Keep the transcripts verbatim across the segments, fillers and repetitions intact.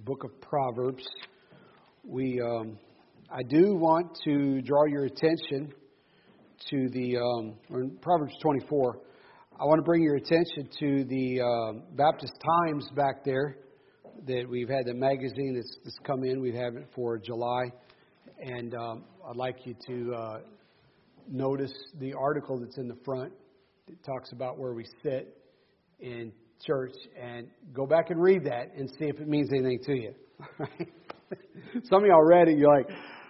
book of Proverbs. We, um, I do want to draw your attention to the, um, or in Proverbs twenty-four, I want to bring your attention to the uh, Baptist Times back there that we've had, the magazine that's, that's come in. We've had it for July. And um, I'd like you to uh, notice the article that's in the front. It talks about where we sit in church, and go back and read that and see if it means anything to you. Some of y'all read it, you're like,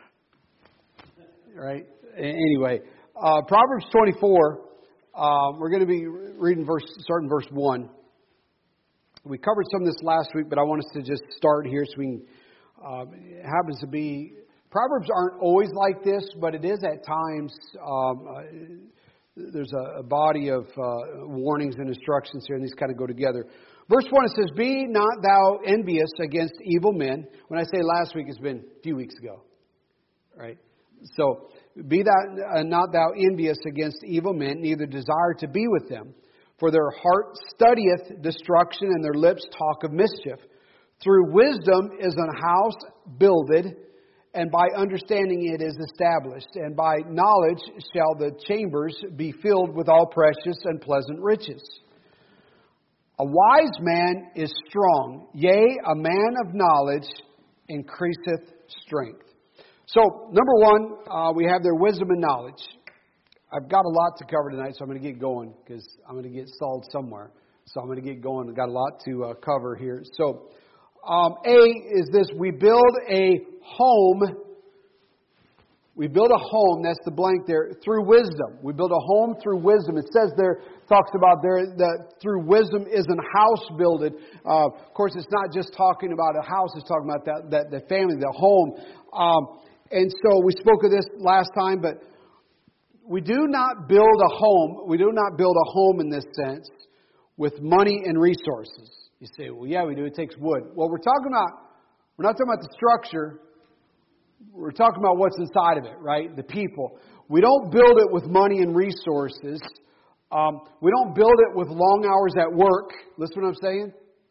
right? Anyway, uh, Proverbs twenty-four, um, we're going to be reading verse, starting verse one. We covered some of this last week, but I want us to just start here so we can, uh, it happens to be, Proverbs aren't always like this, but it is at times. Um, uh, there's a, a body of uh, warnings and instructions here, and these kind of go together. Verse one, it says, "Be not thou envious against evil men." When I say last week, it's been a few weeks ago, right? So, "Be thou uh, not thou envious against evil men, neither desire to be with them. For their heart studieth destruction, and their lips talk of mischief. Through wisdom is an house builded, and by understanding it is established. And by knowledge shall the chambers be filled with all precious and pleasant riches. A wise man is strong, yea, a man of knowledge increaseth strength." So, number one, uh, we have their wisdom and knowledge. I've got a lot to cover tonight, so I'm going to get going because I'm going to get stalled somewhere. So I'm going to get going. I've got a lot to uh, cover here. So, um, A is this: we build a home. We build a home, that's the blank there, through wisdom. We build a home through wisdom. It says there, talks about there, that through wisdom is an house builded. Uh, of course, it's not just talking about a house, it's talking about that, that the family, the home. Um, and so we spoke of this last time, but we do not build a home, we do not build a home in this sense with money and resources. You say, well, yeah, we do, it takes wood. Well, we're talking about, we're not talking about the structure. We're talking about what's inside of it, right? The people. We don't build it with money and resources. Um, we don't build it with long hours at work. Listen to what I'm saying?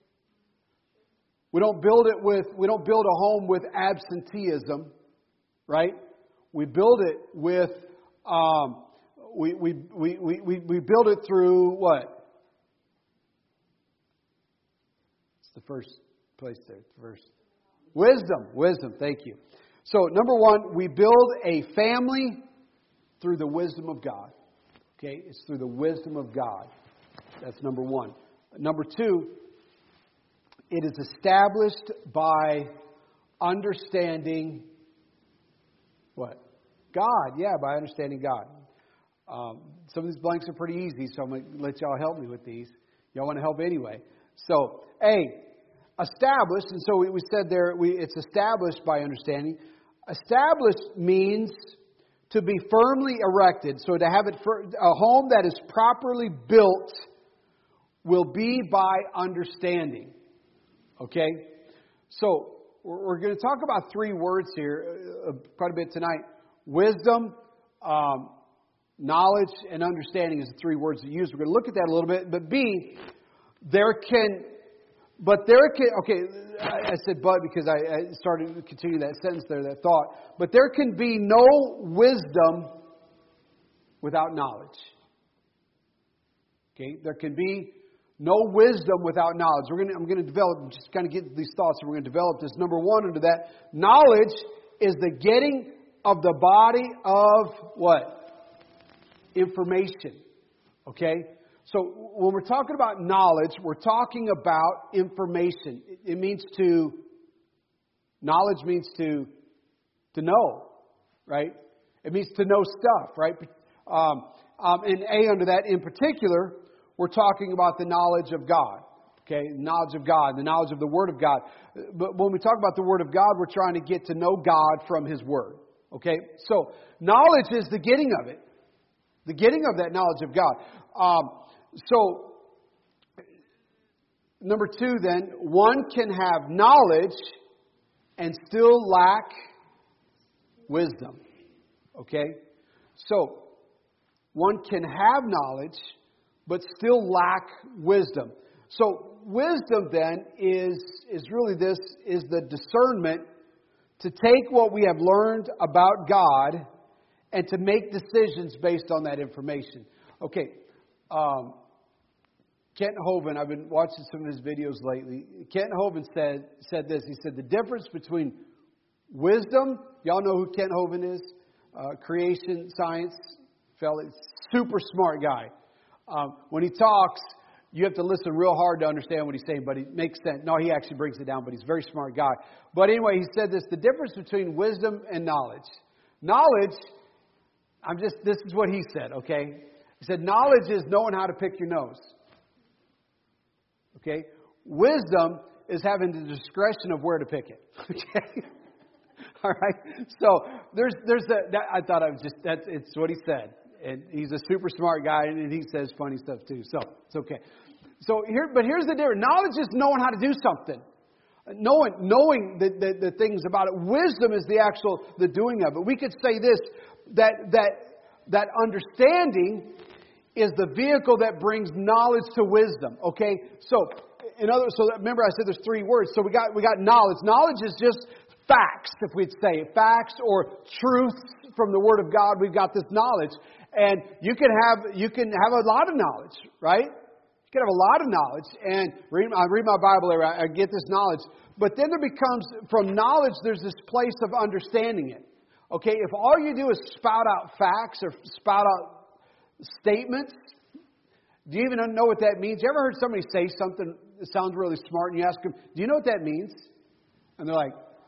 We don't build it with, we don't build a home with absenteeism, right? We build it with, um, we, we, we, we, we, we build it through what? It's the first place there, the verse. Wisdom, wisdom, thank you. So, number one, we build a family through the wisdom of God. Okay, it's through the wisdom of God. That's number one. Number two, it is established by understanding what? God. Yeah, by understanding God. Um, some of these blanks are pretty easy, so I'm going to let y'all help me with these. Y'all want to help anyway. So, A, established, and so we, we said there, we, it's established by understanding. Established means to be firmly erected. So to have it, for, a home that is properly built will be by understanding. Okay? So we're, we're going to talk about three words here uh, quite a bit tonight. Wisdom, um, knowledge, and understanding is the three words that use. We're going to look at that a little bit. But B, there can... But there can, okay, I said but because I, I started to continue that sentence there, that thought. But there can be no wisdom without knowledge. Okay, there can be no wisdom without knowledge. We're going to, I'm going to develop, just kind of get these thoughts, and we're going to develop this. Number one under that, knowledge is the getting of the body of what? Information. Okay? So when we're talking about knowledge, we're talking about information. It means to, knowledge means to, to know, right? It means to know stuff, right? Um, um, and A under that in particular, we're talking about the knowledge of God. Okay, knowledge of God, the knowledge of the Word of God. But when we talk about the Word of God, we're trying to get to know God from His Word. Okay, so knowledge is the getting of it. The getting of that knowledge of God. Um, So, number two then, one can have knowledge and still lack wisdom. Okay? So, one can have knowledge but still lack wisdom. So, wisdom then is, is really this, is the discernment to take what we have learned about God and to make decisions based on that information. Okay, um, Kent Hovind, I've been watching some of his videos lately. Kent Hovind said, said this. He said the difference between wisdom, y'all know who Kent Hovind is? Uh, creation, science, fella, super smart guy. Um, when he talks, you have to listen real hard to understand what he's saying, but it makes sense. No, he actually brings it down, but he's a very smart guy. But anyway, he said this, the difference between wisdom and knowledge. Knowledge, I'm just, this is what he said, okay? He said, knowledge is knowing how to pick your nose. Okay? Wisdom is having the discretion of where to pick it. Okay? All right? So, there's, there's a, that, I thought I was just, that's, it's what he said. And he's a super smart guy, and he says funny stuff too. So, it's okay. So, here, but here's the difference. Knowledge is knowing how to do something. Knowing, knowing the, the, the things about it. Wisdom is the actual, the doing of it. We could say this, that, that, that understanding is the vehicle that brings knowledge to wisdom. Okay? So, in other, so remember I said there's three words. So we got, we got knowledge. Knowledge is just facts, if we'd say. Facts or truths from the Word of God. We've got this knowledge. And you can have, you can have a lot of knowledge, right? You can have a lot of knowledge. And read, I read my Bible every, I get this knowledge. But then there becomes, from knowledge, there's this place of understanding it. Okay, if all you do is spout out facts or spout out statements, do you even know what that means? You ever heard somebody say something that sounds really smart and you ask them, do you know what that means? And they're like,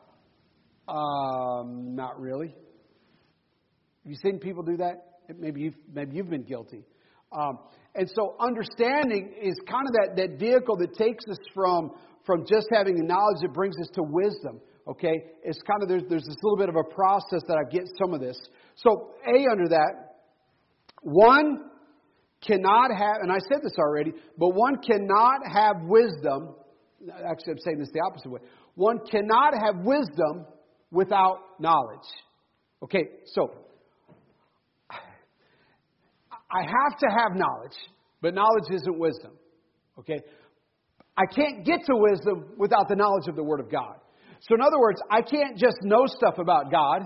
um, not really. Have you seen people do that? Maybe you've, maybe you've been guilty. Um, and so understanding is kind of that, that vehicle that takes us from, from just having the knowledge that brings us to wisdom. Okay? It's kind of, there's, there's this little bit of a process that I get some of this. So, A, under that, one cannot have, and I said this already, but one cannot have wisdom. Actually, I'm saying this the opposite way. One cannot have wisdom without knowledge. Okay, so I have to have knowledge, but knowledge isn't wisdom. Okay? I can't get to wisdom without the knowledge of the Word of God. So in other words, I can't just know stuff about God.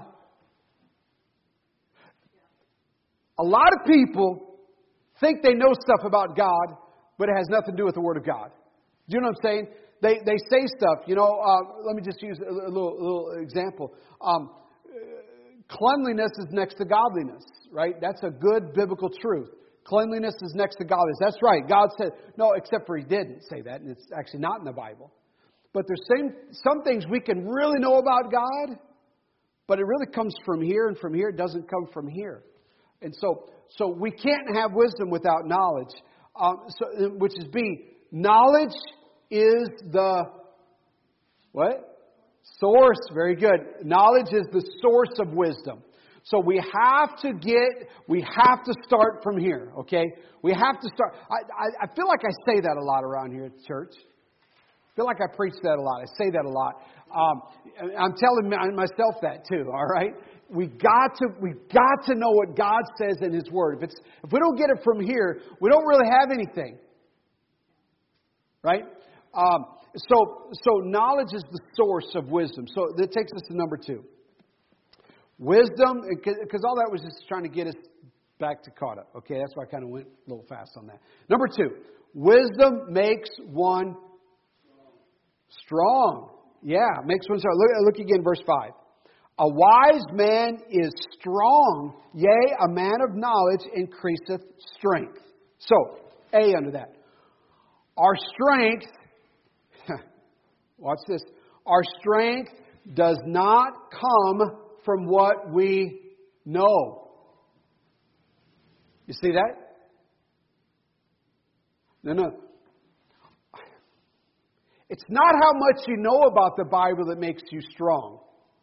A lot of people think they know stuff about God, but it has nothing to do with the Word of God. Do you know what I'm saying? They they say stuff, you know, uh, let me just use a, a, little, a little example. Um, cleanliness is next to godliness, right? That's a good biblical truth. Cleanliness is next to godliness. That's right. God said, no, except for He didn't say that, and it's actually not in the Bible. But there's same, some things we can really know about God, but it really comes from here, and from here it doesn't come from here. And so, so we can't have wisdom without knowledge. Um, so, which is B. Knowledge is the what? Source. Very good. Knowledge is the source of wisdom. So we have to get, we have to start from here. Okay? We have to start. I, I, I feel like I say that a lot around here at the church. I feel like I preach that a lot. I say that a lot. Um, I'm telling myself that too. All right. We got to we got to know what God says in His Word. If it's if we don't get it from here, we don't really have anything. Right? Um, so so knowledge is the source of wisdom. So that takes us to number two. Wisdom, because all that was just trying to get us back to caught up. Okay, that's why I kind of went a little fast on that. Number two, wisdom makes one strong. Yeah, makes one strong. Look, look again, verse five. A wise man is strong, yea, a man of knowledge increaseth strength. So, A under that. Our strength, watch this, our strength does not come from what we know. You see that? No, no. It's not how much you know about the Bible that makes you strong.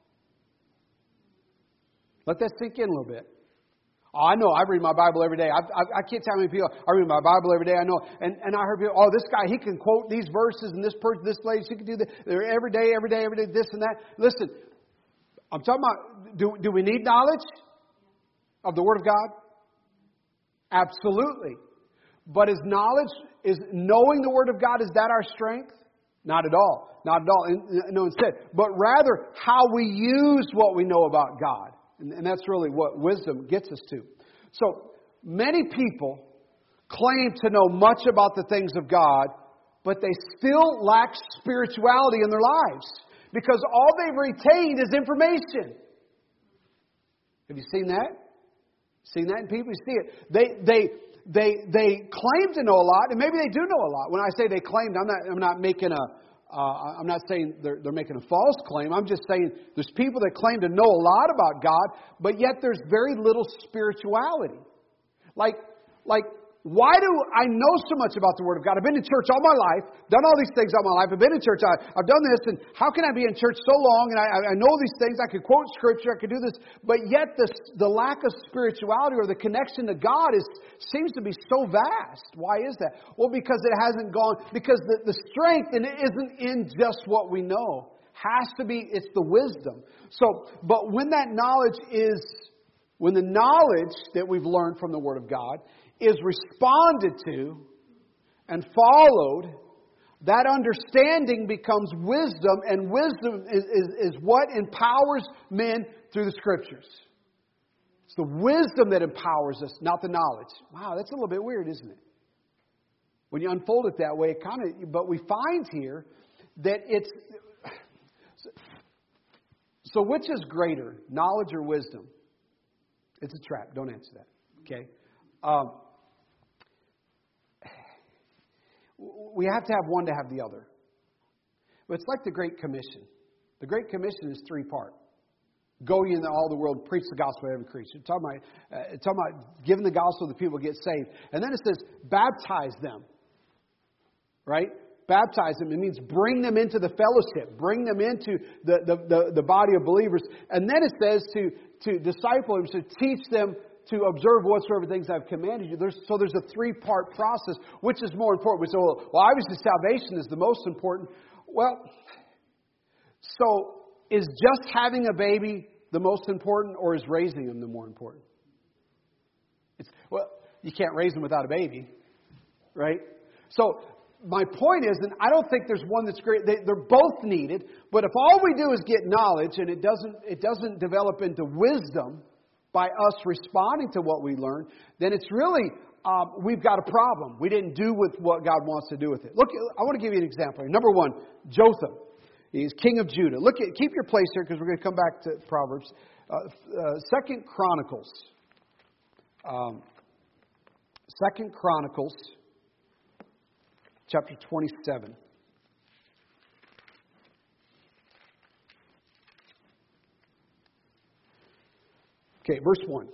Let that sink in a little bit. Oh, I know. I read my Bible every day. I, I, I can't tell how many people. I read my Bible every day. I know. And and I heard people. Oh, this guy, he can quote these verses, and this person, this lady, she can do that. They're every day, every day, every day. This and that. Listen, I'm talking about. Do do we need knowledge of the Word of God? Absolutely. But is knowledge is knowing the Word of God, is that our strength? Not at all. Not at all. No, instead. But rather, how we use what we know about God. And, and that's really what wisdom gets us to. So, many people claim to know much about the things of God, but they still lack spirituality in their lives. Because all they've retained is information. Have you seen that? Seen that in people? You see it. They they they they claim to know a lot, and maybe they do know a lot. When I say they claimed, I'm not I'm not making a uh, I'm not saying they're they're making a false claim. I'm just saying there's people that claim to know a lot about God, but yet there's very little spirituality. Like like. Why do I know so much about the Word of God? I've been in church all my life, done all these things all my life. I've been in church, I, I've done this, and how can I be in church so long? And I, I know these things, I could quote Scripture, I could do this, but yet the, the lack of spirituality or the connection to God is seems to be so vast. Why is that? Well, because it hasn't gone, because the, the strength in it isn't in just what we know. Has to be, it's the wisdom. So, but when that knowledge is, when the knowledge that we've learned from the Word of God is responded to and followed, that understanding becomes wisdom, and wisdom is, is, is what empowers men through the Scriptures. It's the wisdom that empowers us, not the knowledge. Wow, that's a little bit weird, isn't it? When you unfold it that way, it kind of. But we find here that it's. So, which is greater, knowledge or wisdom? It's a trap. Don't answer that. Okay. Um, we have to have one to have the other. But it's like the Great Commission. The Great Commission is three-part. Go ye into all the world, preach the gospel to every creature. It's talking about, uh, it's talking about giving the gospel to the people to get saved. And then it says, baptize them. Right? Baptize them. It means bring them into the fellowship. Bring them into the, the, the, the body of believers. And then it says to, to disciple them, to teach them to observe whatsoever things I've commanded you. There's, so there's a three-part process. Which is more important? We say, well, well, obviously salvation is the most important. Well, so is just having a baby the most important, or is raising them the more important? It's, well, you can't raise them without a baby, right? So my point is, and I don't think there's one that's great. They, they're both needed. But if all we do is get knowledge, and it doesn't it doesn't develop into wisdom by us responding to what we learn, then it's really, um, we've got a problem. We didn't do with what God wants to do with it. Look, I want to give you an example here. Number one, Jotham. He's king of Judah. Look at, keep your place here because we're going to come back to Proverbs. Uh, uh, Second Chronicles. Um, Second Chronicles, chapter twenty-seven. Okay, verse one.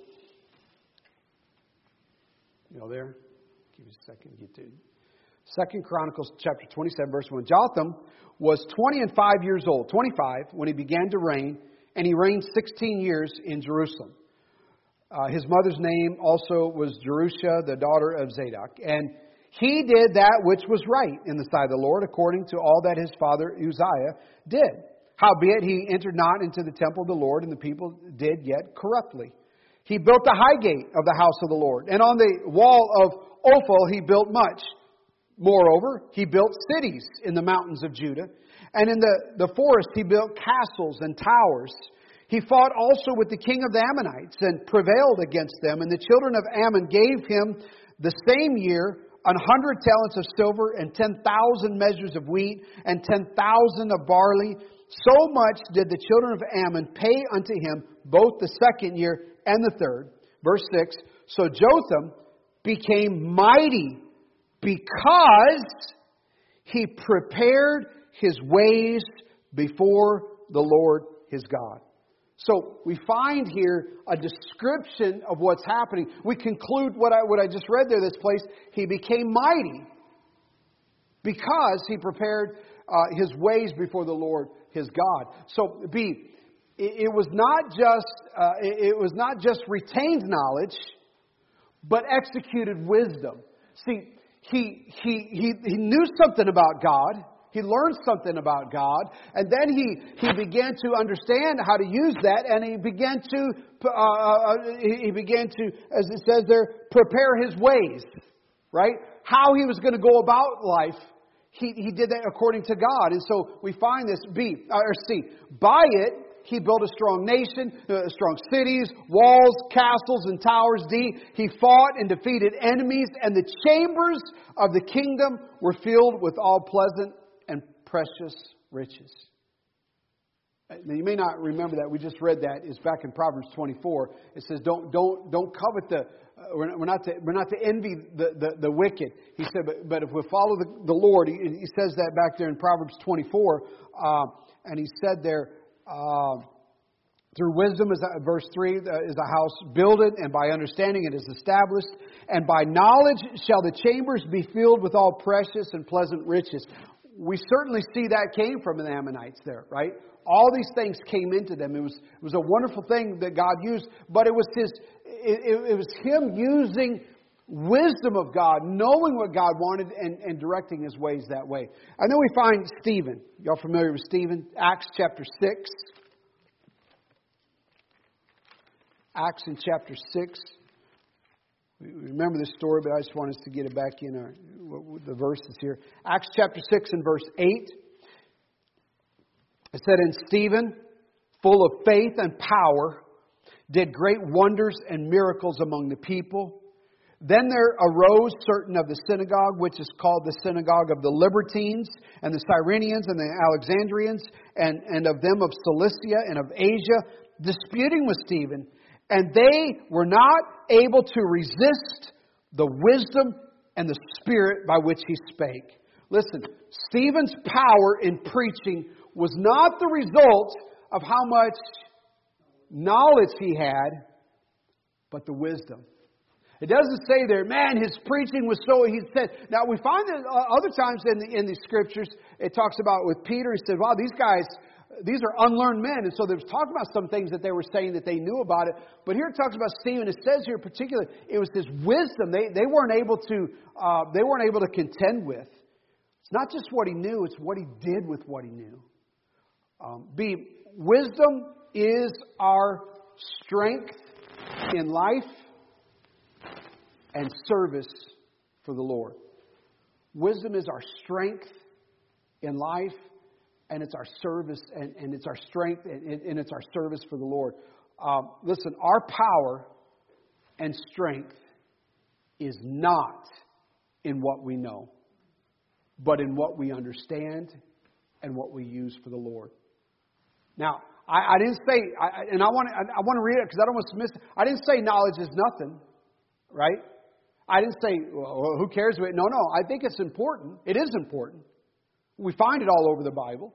You know there? Give me a second to get to Second Chronicles chapter twenty-seven, verse one. Jotham was twenty and five years old, twenty-five, when he began to reign, and he reigned sixteen years in Jerusalem. Uh, his mother's name also was Jerusha, the daughter of Zadok. And he did that which was right in the sight of the Lord, according to all that his father Uzziah did. Howbeit he entered not into the temple of the Lord, and the people did yet corruptly. He built the high gate of the house of the Lord, and on the wall of Ophel he built much. Moreover, he built cities in the mountains of Judah, and in the, the forest he built castles and towers. He fought also with the king of the Ammonites and prevailed against them, and the children of Ammon gave him the same year an hundred talents of silver and ten thousand measures of wheat and ten thousand of barley. So much did the children of Ammon pay unto him both the second year and the third. Verse six, so Jotham became mighty because he prepared his ways before the Lord his God. So we find here a description of what's happening. We conclude what I, what I just read there, this place. He became mighty because he prepared uh, his ways before the Lord his God. So B, it, it was not just uh, it, it was not just retained knowledge, but executed wisdom. See, he he he he knew something about God. He learned something about God, and then he, he began to understand how to use that, and he began to uh, he began to, as it says there, prepare his ways. right? How he was going to go about life, he, he did that according to God. And so we find this, B, or C, by it, he built a strong nation, uh, strong cities, walls, castles, and towers. D, he fought and defeated enemies, and the chambers of the kingdom were filled with all pleasant and precious riches. Now, you may not remember that. We just read that. It's back in Proverbs twenty-four. It says, "Don't, don't, don't covet the. Uh, we're, not, we're not to, we're not to envy the, the, the wicked." He said, "But, but if we follow the, the Lord," he, he says that back there in Proverbs twenty-four, uh, and he said there, uh, "Through wisdom," is uh, verse three, uh, "is a house builded, and by understanding it is established, and by knowledge shall the chambers be filled with all precious and pleasant riches." We certainly see that came from the Ammonites there, right? All these things came into them. It was it was a wonderful thing that God used, but it was His it, it was Him using wisdom of God, knowing what God wanted, and, and directing His ways that way. And then we find Stephen. Y'all familiar with Stephen? Acts chapter six. Acts in chapter six. We remember this story, but I just want us to get it back in our the verses here. Acts chapter six and verse eight. It said, "And Stephen, full of faith and power, did great wonders and miracles among the people. Then there arose certain of the synagogue, which is called the synagogue of the Libertines, and the Cyrenians, and the Alexandrians, and, and of them of Cilicia and of Asia, disputing with Stephen. And they were not able to resist the wisdom and the spirit by which he spake." Listen, Stephen's power in preaching was not the result of how much knowledge he had, but the wisdom. It doesn't say there, man, his preaching was so, he said. Now we find that other times in the, in the scriptures, it talks about with Peter, he said, wow, these guys, these are unlearned men. And so there's talking about some things that they were saying that they knew about it. But here it talks about Stephen. It says here particularly, it was his wisdom. They, they weren't able to, uh, they weren't able to contend with. It's not just what he knew, it's what he did with what he knew. Um, B, wisdom is our strength in life and service for the Lord. Wisdom is our strength in life, and it's our service, and, and it's our strength, and, and it's our service for the Lord. Um, listen, our power and strength is not in what we know, but in what we understand and what we use for the Lord. Now, I, I didn't say, I, and I want to, I want to read it because I don't want to miss it. I didn't say knowledge is nothing, right? I didn't say, well, who cares? No, no. I think it's important. It is important. We find it all over the Bible.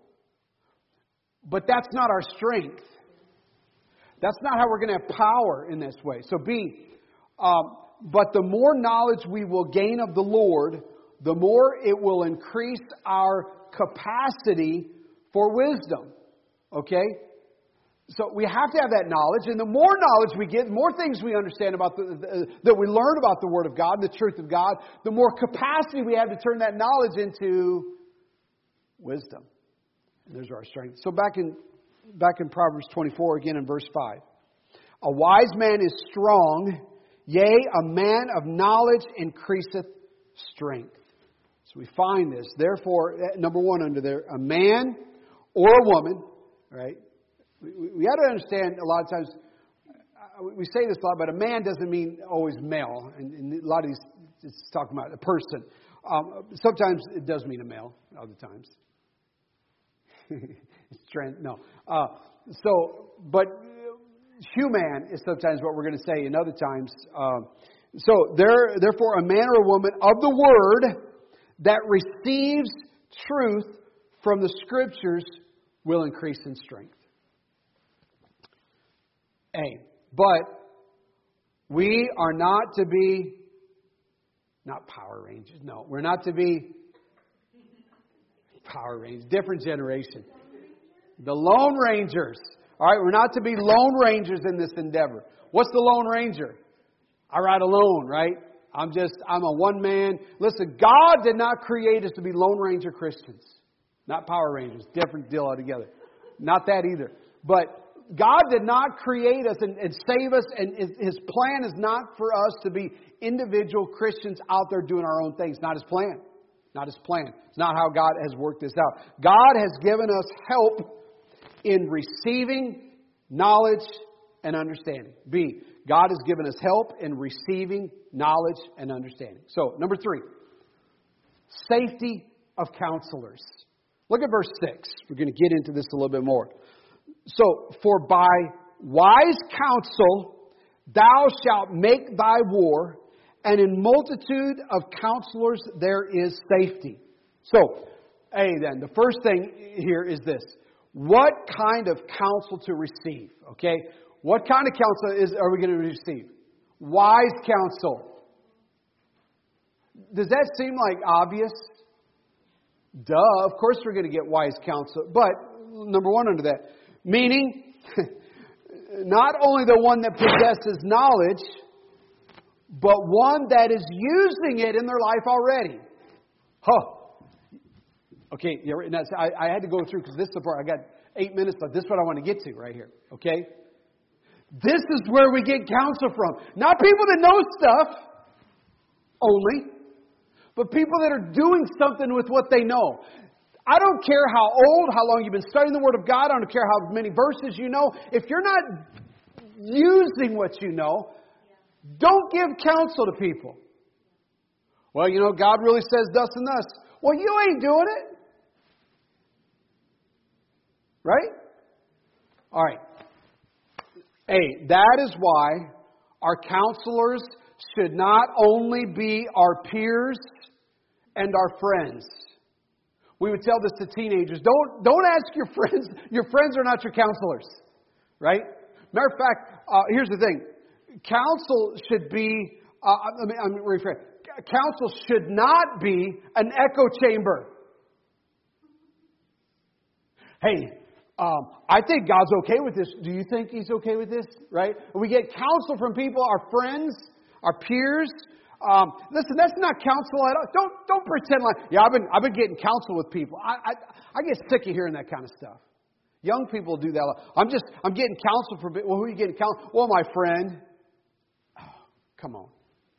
But that's not our strength. That's not how we're going to have power in this way. So B, um, but the more knowledge we will gain of the Lord, the more it will increase our capacity for wisdom. Okay? So we have to have that knowledge, and the more knowledge we get, the more things we understand about the, the that we learn about the Word of God, the truth of God, the more capacity we have to turn that knowledge into wisdom. And there's our strength. So back in back in Proverbs twenty-four, again in verse five. "A wise man is strong, yea, a man of knowledge increaseth strength." So we find this. Therefore, number one under there, a man or a woman, right? We, we got to understand a lot of times, we say this a lot, but a man doesn't mean always male. And, and a lot of these, it's talking about a person. Um, sometimes it does mean a male, other times. It's trend, no. Uh, so, but human is sometimes what we're going to say in other times. Uh, so, there, therefore, a man or a woman of the Word that receives truth from the Scriptures will increase in strength. A. But we are not to be, not Power Rangers, no. We're not to be Power Rangers, different generation. The Lone Rangers. All right, we're not to be Lone Rangers in this endeavor. What's the Lone Ranger? I ride alone, right? I'm just, I'm a one man. Listen, God did not create us to be Lone Ranger Christians. Not Power Rangers. Different deal altogether. Not that either. But God did not create us and, and save us, and His, His plan is not for us to be individual Christians out there doing our own things. Not His plan. Not His plan. It's not how God has worked this out. God has given us help in receiving knowledge and understanding. B, God has given us help in receiving knowledge and understanding. So, number three, safety of counselors. Look at verse six. We're going to get into this a little bit more. So, for by wise counsel thou shalt make thy war, and in multitude of counselors there is safety. So, A then, the first thing here is this. What kind of counsel to receive? Okay? What kind of counsel is are we going to receive? Wise counsel. Does that seem like obvious? Duh, of course we're going to get wise counsel. But, number one under that, meaning, not only the one that possesses knowledge, but one that is using it in their life already. Huh. Okay, yeah, I, I had to go through because this is the part. I got eight minutes left. This is what I want to get to right here. Okay? This is where we get counsel from. Not people that know stuff only, but people that are doing something with what they know. I don't care how old, how long you've been studying the Word of God. I don't care how many verses you know. If you're not using what you know, don't give counsel to people. Well, you know, God really says thus and thus. Well, you ain't doing it. Right? All right. A, that is why our counselors should not only be our peers and our friends. We would tell this to teenagers. Don't, don't ask your friends. Your friends are not your counselors. Right? Matter of fact, uh, here's the thing. Counsel should be, uh, let me, I'm rephrase. Counsel should not be an echo chamber. Hey, um, I think God's okay with this. Do you think He's okay with this? Right? We get counsel from people, our friends, our peers. Um, listen, that's not counsel at all. Don't don't pretend like, yeah, I've been I've been getting counsel with people. I I, I get sick of hearing that kind of stuff. Young people do that a lot. I'm just I'm getting counsel from. Well, who are you getting counsel? Well, my friend. Oh, come on.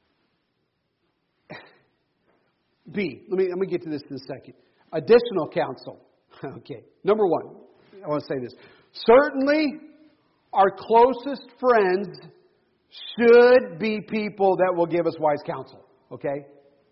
B. Let me let me get to this in a second. Additional counsel. Okay. Number one. I want to say this. Certainly, our closest friends should be people that will give us wise counsel. Okay?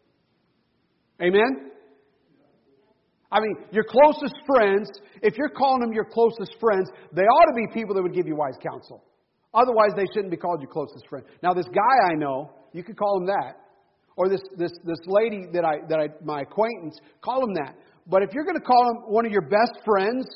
Amen? I mean, your closest friends, if you're calling them your closest friends, they ought to be people that would give you wise counsel. Otherwise, they shouldn't be called your closest friend. Now, this guy I know, you could call him that. Or this this this lady that I that I my acquaintance, call him that. But if you're going to call him one of your best friends,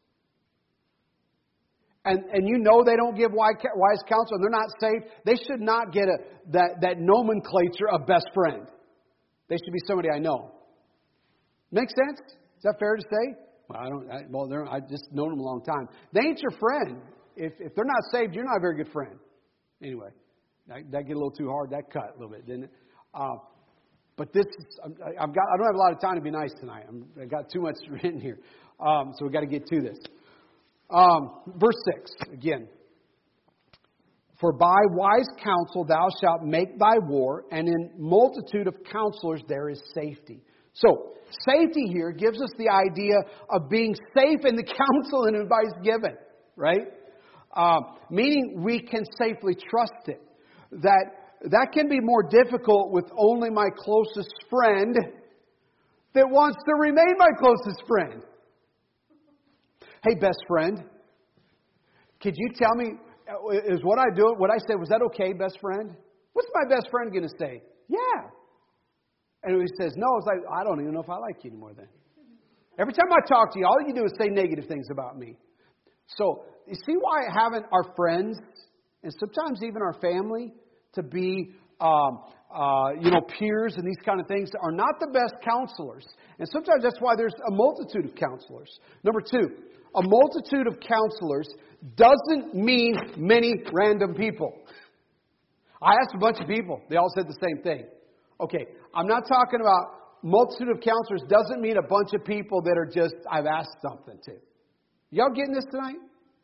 And, and you know they don't give wise counsel and they're not saved, they should not get a that, that nomenclature of best friend. They should be somebody I know. Make sense? Is that fair to say? Well, I don't. I, well, I just known them a long time. They ain't your friend. If if they're not saved, you're not a very good friend. Anyway, that, that get a little too hard. That cut a little bit, didn't it? Uh, but this, is, I've got. I don't have a lot of time to be nice tonight. I'm, I got too much written here, um, so we got to get to this. Um, verse six, again. For by wise counsel thou shalt make thy war, and in multitude of counselors there is safety. So, safety here gives us the idea of being safe in the counsel and advice given, right? Uh, meaning we can safely trust it. That that can be more difficult with only my closest friend that wants to remain my closest friend. Hey, best friend, could you tell me, is what I do, what I said, was that okay, best friend? What's my best friend going to say? Yeah. And he says, no, it's like, I don't even know if I like you anymore then. Every time I talk to you, all you do is say negative things about me. So, you see why having our friends, and sometimes even our family, to be, um, uh, you know, peers and these kind of things are not the best counselors. And sometimes that's why there's a multitude of counselors. Number two, a multitude of counselors doesn't mean many random people. I asked a bunch of people. They all said the same thing. Okay, I'm not talking about multitude of counselors doesn't mean a bunch of people that are just, I've asked something to. Y'all getting this tonight?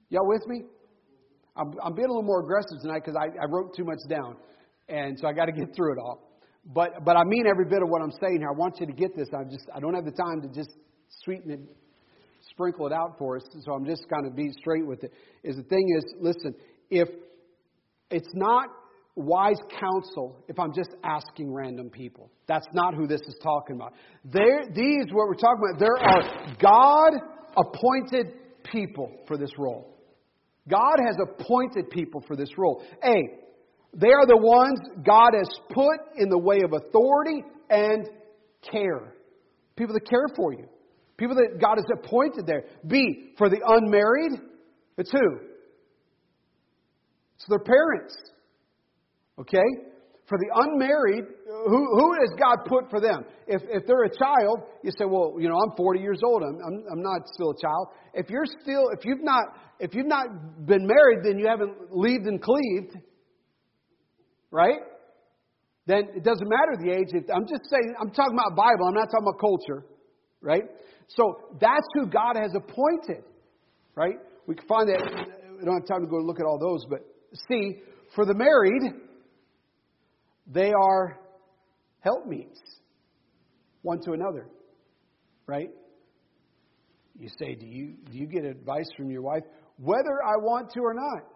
Y'all with me? I'm, I'm being a little more aggressive tonight because I, I wrote too much down. And so I got to get through it all. But but I mean every bit of what I'm saying here. I want you to get this. I just I don't have the time to just sweeten it, sprinkle it out for us. So I'm just kind of be straight with it. Is the thing is, listen, if it's not wise counsel if I'm just asking random people. That's not who this is talking about. There, these, what we're talking about, there are God-appointed people for this role. God has appointed people for this role. A, they are the ones God has put in the way of authority and care. People that care for you. People that God has appointed there. B, for the unmarried, it's who? It's their parents. Okay? For the unmarried, who, who has God put for them? If, if they're a child, you say, well, you know, I'm forty years old. I'm, I'm, I'm not still a child. If you're still, if you've not, if you've not been married, then you haven't leaved and cleaved. Right? Then it doesn't matter the age. I'm just saying, I'm talking about Bible. I'm not talking about culture. Right? So that's who God has appointed. Right? We can find that. We don't have time to go look at all those. But see, for the married, they are helpmeets, one to another, right? You say, do you do you get advice from your wife? Whether I want to or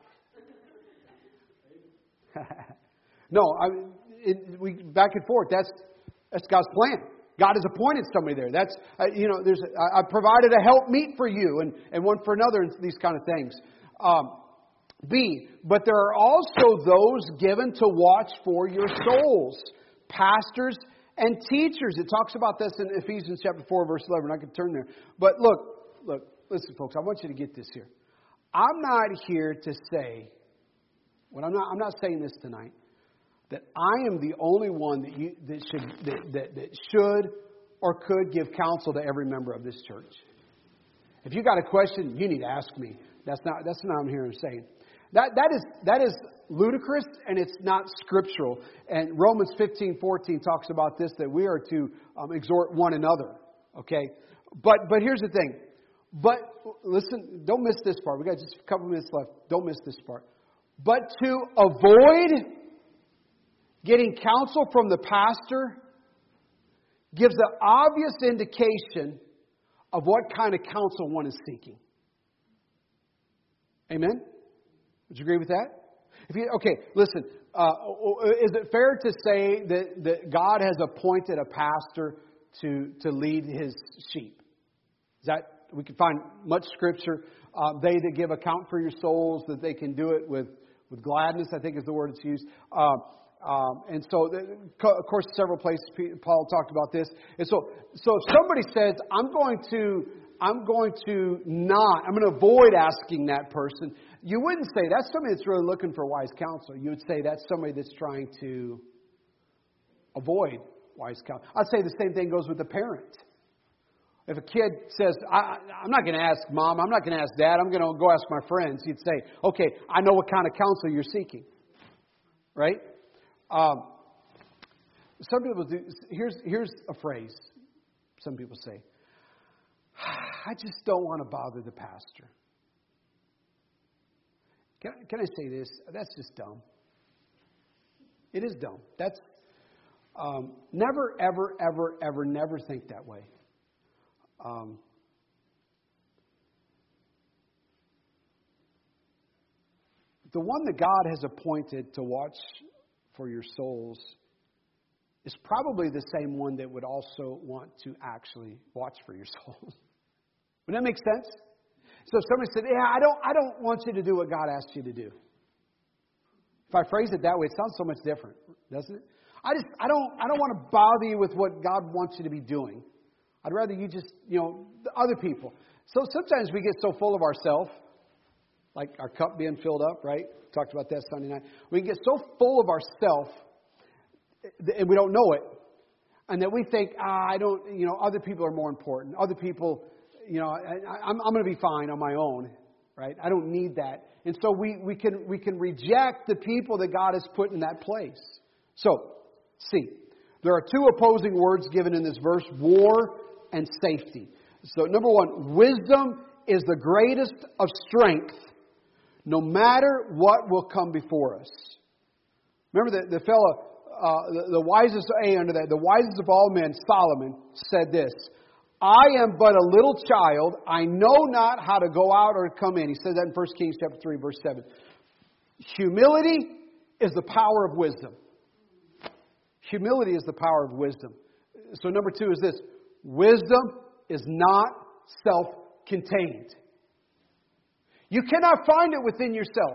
not. No, I, it, we back and forth. That's that's God's plan. God has appointed somebody there. That's uh, you know, there's I, I provided a helpmeet for you and and one for another, and these kind of things. Um, B, but there are also those given to watch for your souls, pastors and teachers. It talks about this in Ephesians chapter four, verse eleven. I can turn there. But look, look, listen, folks, I want you to get this here. I'm not here to say, well, I'm not, I'm not saying this tonight, that I am the only one that you that should that, that, that should or could give counsel to every member of this church. If you got a question, you need to ask me. That's not that's not what I'm here to say. That that is that is ludicrous, and it's not scriptural. And Romans fifteen fourteen talks about this, that we are to um, exhort one another. Okay, but but here's the thing. But listen, don't miss this part. We got just a couple minutes left. Don't miss this part. But to avoid getting counsel from the pastor gives an obvious indication of what kind of counsel one is seeking. Amen? Would you agree with that? If you, okay, listen. Uh, is it fair to say that, that God has appointed a pastor to, to lead His sheep? Is that, we can find much scripture. Uh, they that give account for your souls, that they can do it with, with gladness, I think is the word that's used. Uh, um, and so, of course, several places Paul talked about this. And so, so if somebody says, I'm going to, I'm going to not, I'm going to avoid asking that person, you wouldn't say that's somebody that's really looking for wise counsel. You would say that's somebody that's trying to avoid wise counsel. I'd say the same thing goes with the parent. If a kid says, I, I'm not going to ask mom, I'm not going to ask dad, I'm going to go ask my friends, you'd say, okay, I know what kind of counsel you're seeking. Right? Um, some people do, here's, here's a phrase some people say, I just don't want to bother the pastor. Can, can I say this? That's just dumb. It is dumb. That's um, never, ever, ever, ever, never think that way. Um, the one that God has appointed to watch for your souls is probably the same one that would also want to actually watch for your souls. Would that make sense? So if somebody said, yeah, I don't, I don't want you to do what God asked you to do. If I phrase it that way, it sounds so much different, doesn't it? I just, I don't, I don't want to bother you with what God wants you to be doing. I'd rather you just, you know, the other people. So sometimes we get so full of ourselves, like our cup being filled up, right? Talked about that Sunday night. We can get so full of ourselves, and we don't know it, and that we think, ah, I don't, you know, other people are more important. Other people, you know, I, I'm, I'm going to be fine on my own, right? I don't need that. And so we, we can we can reject the people that God has put in that place. So, see, there are two opposing words given in this verse, war and safety. So, number one, wisdom is the greatest of strength No matter what will come before us. Remember the, the fellow, uh, the, the wisest, A under that, the wisest of all men, Solomon, said this, I am but a little child. I know not how to go out or come in. He says that in First Kings chapter three, verse seven. Humility is the power of wisdom. Humility is the power of wisdom. So number two is this. Wisdom is not self-contained. You cannot find it within yourself.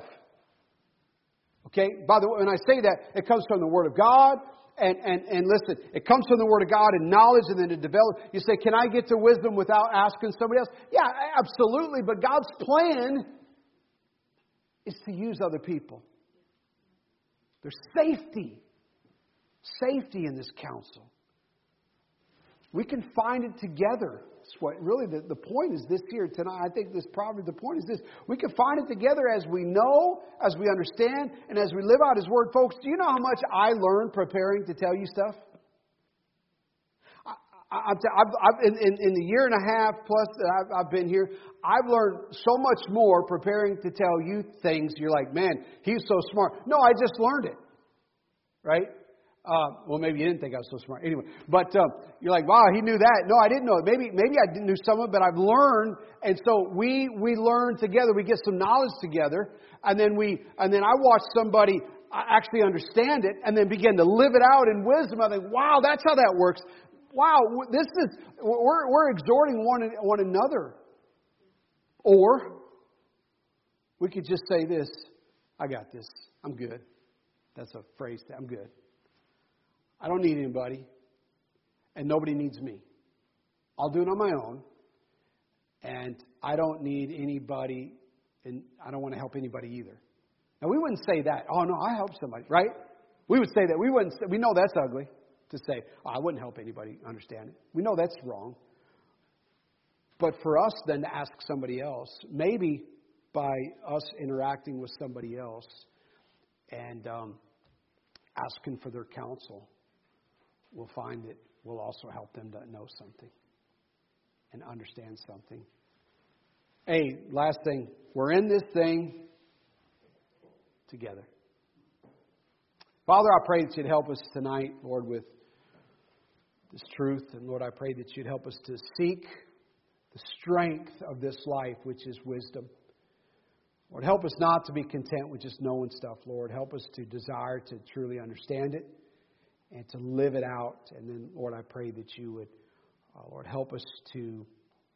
Okay? By the way, when I say that, it comes from the Word of God. And, and, and listen, it comes from the Word of God and knowledge and then to develop. You say, can I get to wisdom without asking somebody else? Yeah, absolutely. But God's plan is to use other people. There's safety. Safety in this counsel. We can find it together. That's what really the, the point is this here tonight. I think this proverb, the point is this. We can find it together as we know, as we understand, and as we live out His Word. Folks, do you know how much I learned preparing to tell you stuff? I, I, I've, I've, in, in, in the year and a half plus that I've, I've been here, I've learned so much more preparing to tell you things. You're like, man, he's so smart. No, I just learned it. Right? Uh, well, maybe you didn't think I was so smart. Anyway, but um, you're like, wow, he knew that. No, I didn't know it. Maybe, maybe I didn't knew some of it, but I've learned. And so we we learn together. We get some knowledge together, and then we and then I watch somebody actually understand it, and then begin to live it out in wisdom. I think, wow, that's how that works. Wow, this is we're we're exhorting one one another. Or we could just say this: I got this. I'm good. That's a phrase. I'm good. I don't need anybody, and nobody needs me. I'll do it on my own, and I don't need anybody, and I don't want to help anybody either. Now, we wouldn't say that. Oh, no, I help somebody, right? We would say that. We wouldn't. Say, we know that's ugly to say, oh, I wouldn't help anybody understand it. We know that's wrong. But for us then to ask somebody else, maybe by us interacting with somebody else and um, asking for their counsel, we'll find that we'll also help them to know something and understand something. Hey, last thing. We're in this thing together. Father, I pray that You'd help us tonight, Lord, with this truth. And Lord, I pray that You'd help us to seek the strength of this life, which is wisdom. Lord, help us not to be content with just knowing stuff, Lord. Help us to desire to truly understand it and to live it out. And then, Lord, I pray that You would, uh, Lord, help us to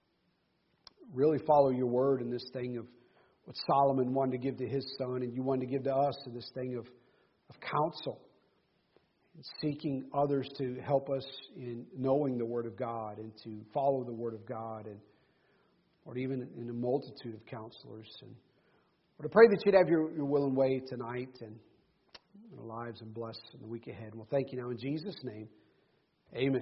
really follow Your word in this thing of what Solomon wanted to give to his son and You wanted to give to us in this thing of, of counsel and seeking others to help us in knowing the Word of God and to follow the Word of God, and Lord, even in a multitude of counselors. And Lord, I pray that You'd have Your, your will and way tonight and in our lives, and bless in the week ahead. And we'll thank You now in Jesus' name. Amen.